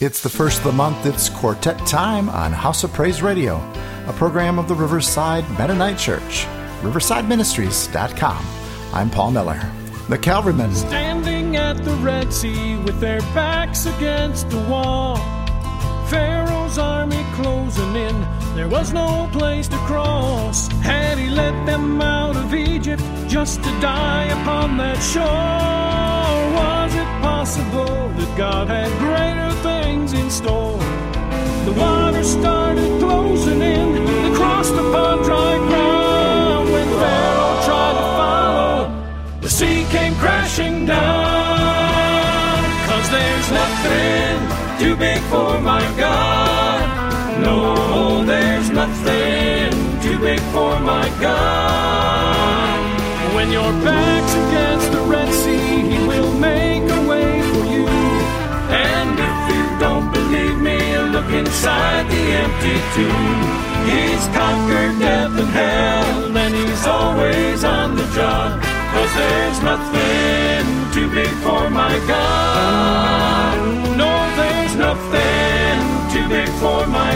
It's the first of the month. It's Quartet Time on House of Praise Radio, a program of the Riverside Mennonite Church, riversideministries.com. I'm Paul Miller. The Calvarymen. Standing at the Red Sea with their backs against the wall, Pharaoh's army closing in, there was no place to cross. Had he let them out of Egypt just to die upon that shore? Was it possible that God had greater things in store? The water started closing in, they crossed upon dry ground. When Pharaoh tried to follow, the sea came crashing down. 'Cause there's nothing too big for my God. No, there's nothing too big for my God. When your back's against the Red Sea, He will make a way for you. And if you don't believe me, look inside the empty tomb. He's conquered death and hell, and He's always on the job. 'Cause there's nothing too big for my God. No, there's nothing too big for my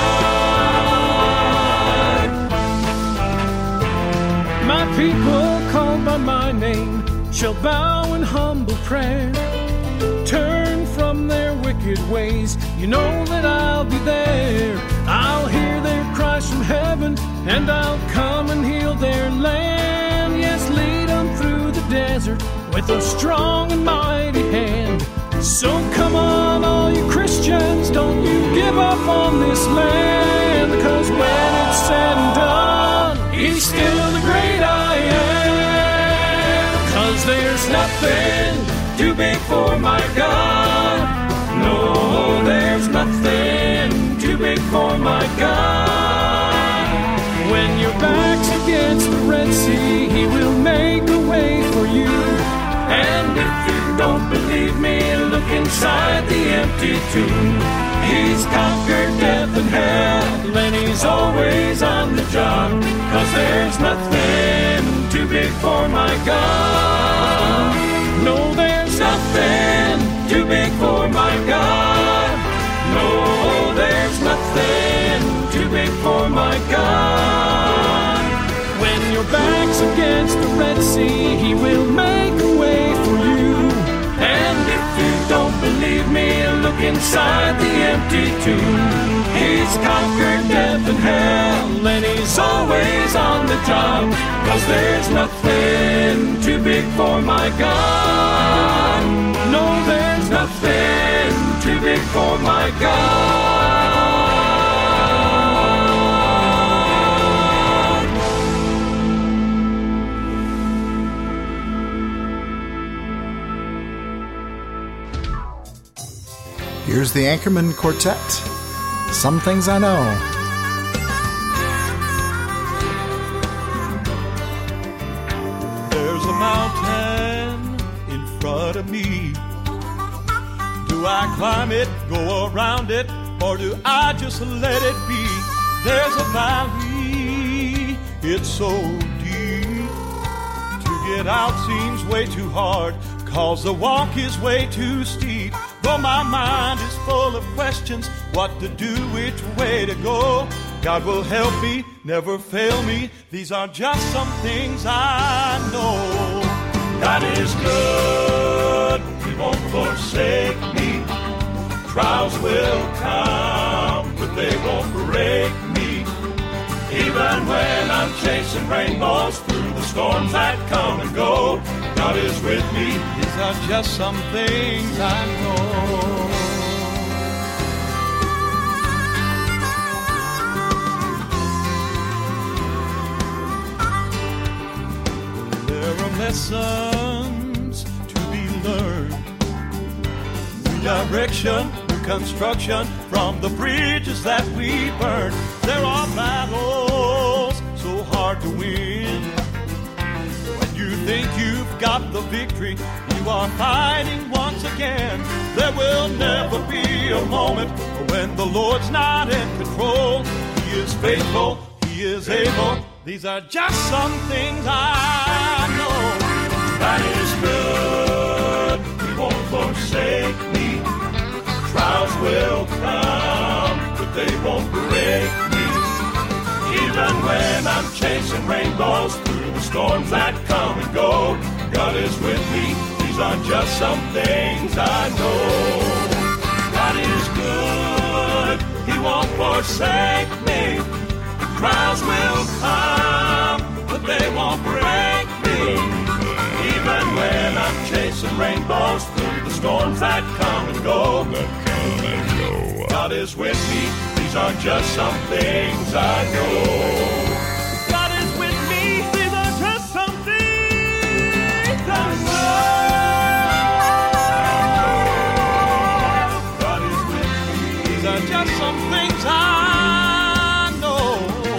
God. My people called by my name shall bow in humble prayer. Turn from their wicked ways, you know that I'll be there. I'll hear their cries from heaven, and I'll come and heal their land. Yes, lead them through the desert with a strong and mighty hand. So come on, all you Christians, don't you give up on this land. 'Cause when it's said and done, He's still the great I am. 'Cause there's nothing too big for my God. No, there's nothing too big for my God. When your back's against the Red Sea, He will make a way for you. And if you don't believe me, look inside the empty tomb. He's conquered death and hell, and He's always on the job. 'Cause there's nothing too big for my God. No, there's nothing too big for my God. No, there's nothing too big for my God. When your back's against the Red Sea, He will make a way for you. And if you don't believe me, look inside the empty tomb. He's conquered death and hell, and He's always on the job. 'Cause there's nothing too big for my God. No, there's nothing too big for my God. Here's the Anchorman Quartet. Some Things I Know. There's a mountain in front of me. Do I climb it, go around it, or do I just let it be? There's a valley, it's so deep. To get out seems way too hard, 'cause the walk is way too steep. Though my mind is full of questions, what to do, which way to go, God will help me, never fail me. These are just some things I know. God is good, He won't forsake me. Trials will come, but they won't break me. Even when I'm chasing rainbows through the storms that come and go, God is with me. These are just some things I know. There are lessons to be learned. New direction, new construction from the bridges that we burn. There are battles so hard to win. When you think you've got the victory, you are fighting once again. There will never be a moment when the Lord's not in control. He is faithful, He is able. These are just some things I know. God is good, He won't forsake me. Trials will come, but they won't break me. Even when I'm chasing rainbows through the storms that come and go, God is with me. These aren't just some things I know. God is good, He won't forsake me. Trials will come, but they won't break me. Even when I'm chasing rainbows through the storms that come and go, God is with me. These aren't just some things I know. God is with me. These aren't just some things I know. God is with me. These are just some things I know.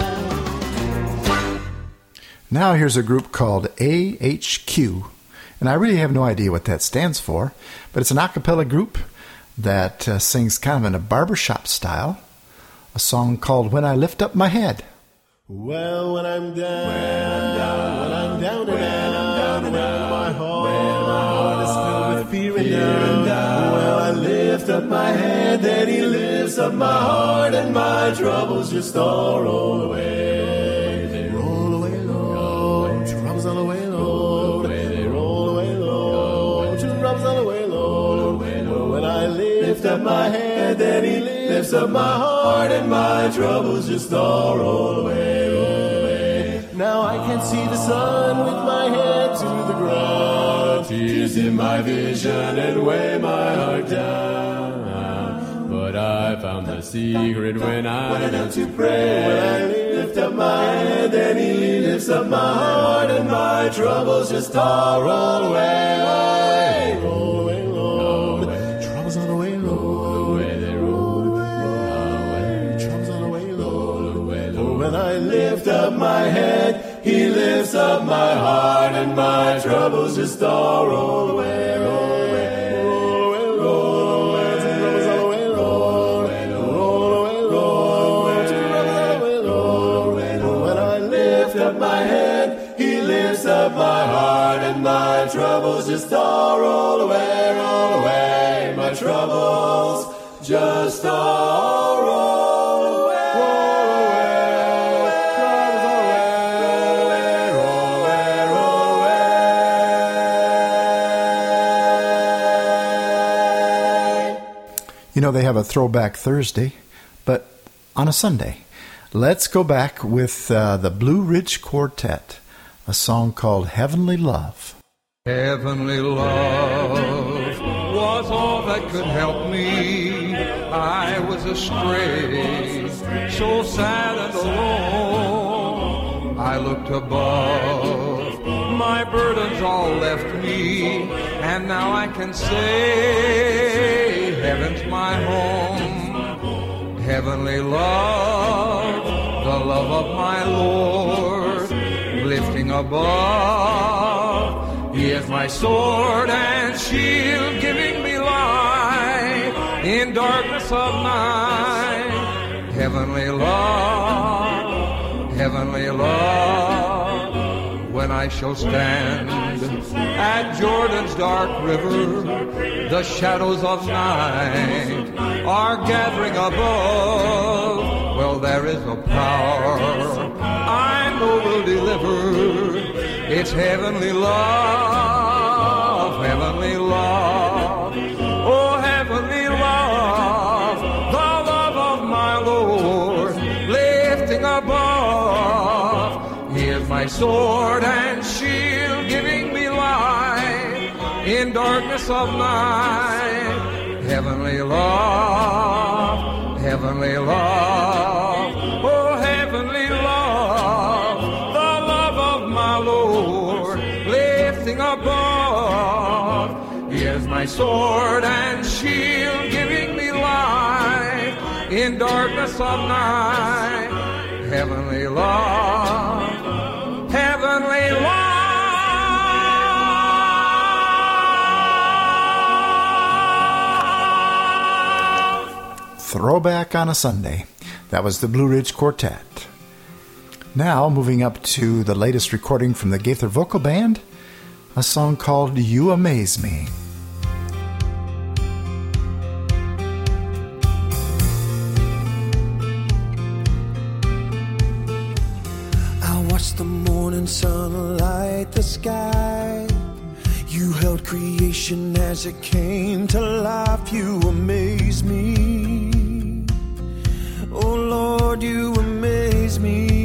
Now here's a group called AHQ, and I really have no idea what that stands for, but it's an a cappella group that sings kind of in a barbershop style, a song called When I Lift Up My Head. Well, when I'm down and my heart is filled with fear and doubt. Well, I lift up my head, then He lifts up my heart, and my troubles just all roll away. They roll away, Lord. Troubles all away, Lord. They roll away, Lord. Troubles all away, Lord. When I lift up my head, then He lifts up my heart, and my troubles just all roll away. Now I can see the sun with my head to the ground. Tears in my vision and weigh my heart down. But I found the secret when I went out to pray. When I lift up my head, then He lifts up my heart, and my troubles just all roll away. Roll away, Lord. Troubles on the way, Lord. They roll away. Troubles on the way, Lord. When I lift up my head, He lifts up my heart, and my troubles just all roll away, roll away, roll away, roll away. Troubles all away, Lord. Roll away, Lord. Troubles all away, Lord. When I lift up my head, He lifts up my heart, and my troubles just all roll away, roll away. My troubles just all roll away. You know, they have a Throwback Thursday, but on a Sunday. Let's go back with the Blue Ridge Quartet, a song called Heavenly Love. Heavenly love was all that could help me. I was astray, so sad and alone. I looked above, my burdens all left me, and now I can say heaven's my home. Heavenly love, the love of my Lord, lifting above. He is my sword and shield, giving me light in darkness of night. Heavenly love, heavenly love. When I shall stand at Jordan's dark river, the shadows of night are gathering above. Well, there is a power I know will deliver. It's heavenly love, heavenly love. Oh, heavenly love, the love of my Lord, lifting above. He is my sword and shield, giving me light in darkness of night. Heavenly love, heavenly love. Oh, heavenly love, the love of my Lord, lifting above. He is my sword and shield, giving me light in darkness of night. Heavenly love, heavenly love. Throwback on a Sunday. That was the Blue Ridge Quartet. Now, moving up to the latest recording from the Gaither Vocal Band, a song called You Amaze Me. sun light the sky. You held creation as it came to life. You amaze me. Oh Lord, you amaze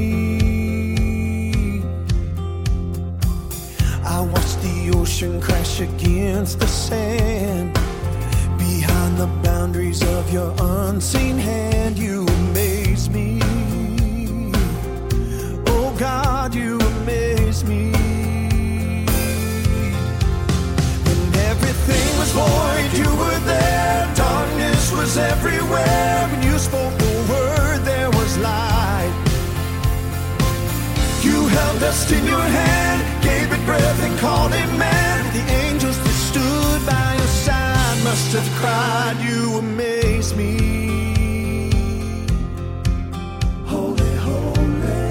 me. I watched the ocean crash against the sand. Behind the boundaries of your unseen hand, you amaze me. Oh God, you amaze me. When everything was void, you were there. Darkness was everywhere. When you spoke the word, there was light. You held dust in your hand, gave it breath and called it man. The angels that stood by your side must have cried, you amaze me. Holy, holy.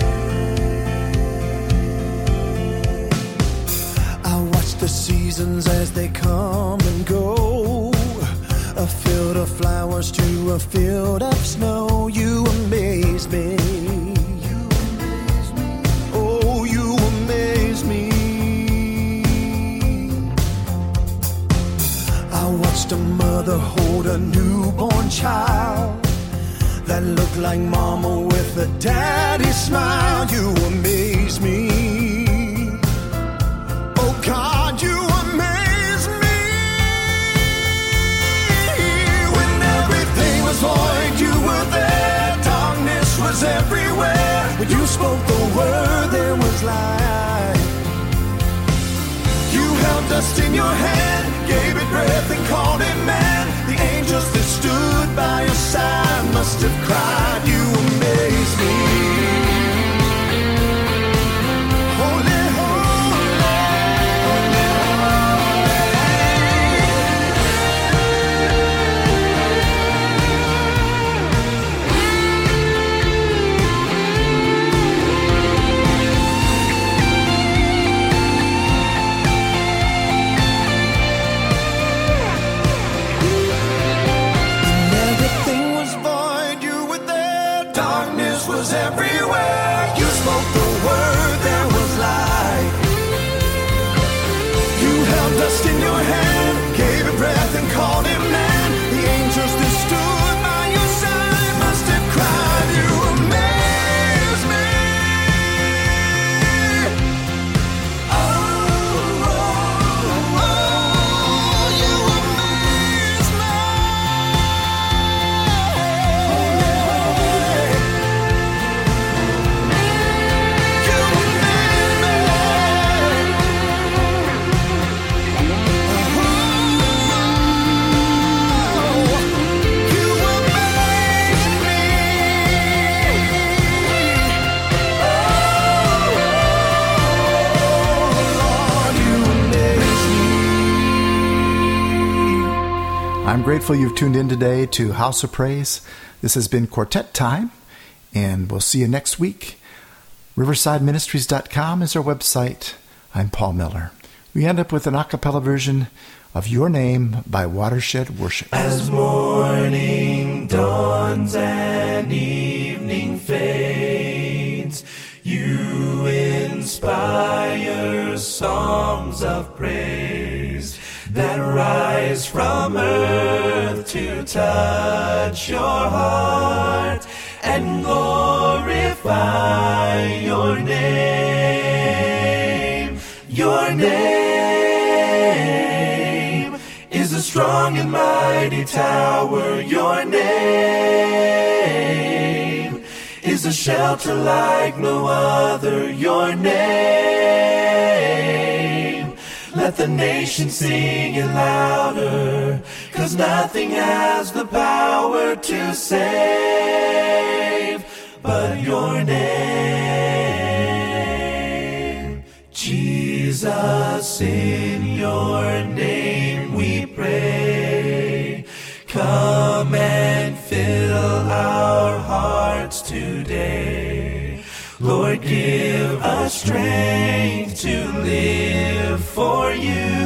I watch the seasons as they come and go. A field of flowers to a field of snow. You amaze me. Oh, you amaze me. I watched a mother hold a newborn child that looked like mama with a daddy smile. You amaze me. Oh God, you amaze me. When everything was void, you were there. Darkness was everywhere. When you spoke the word, there was light. You held dust in your hand, gave it breath and called it man. The angels that stood by your side must have cried, you amaze me. Holy, holy, holy, was everywhere. You spoke the word, there was light. You held dust in your hand, gave it breath and called it man. The angels that stood by your side must have cried, you amaze me. Oh, oh, oh, you amaze me. I'm grateful you've tuned in today to House of Praise. This has been Quartet Time, and we'll see you next week. RiversideMinistries.com is our website. I'm Paul Miller. We end up with an a cappella version of Your Name by Watershed Worship. As morning dawns and evening fades, you inspire songs of praise that rise from earth to touch your heart and glorify your name. Your name is a strong and mighty tower. Your name is a shelter like no other. Your name, let the nation sing it louder, 'cause nothing has the power to save but your name. Jesus, in your name we pray. Come and fill our hearts today. Lord, give us strength to live for you.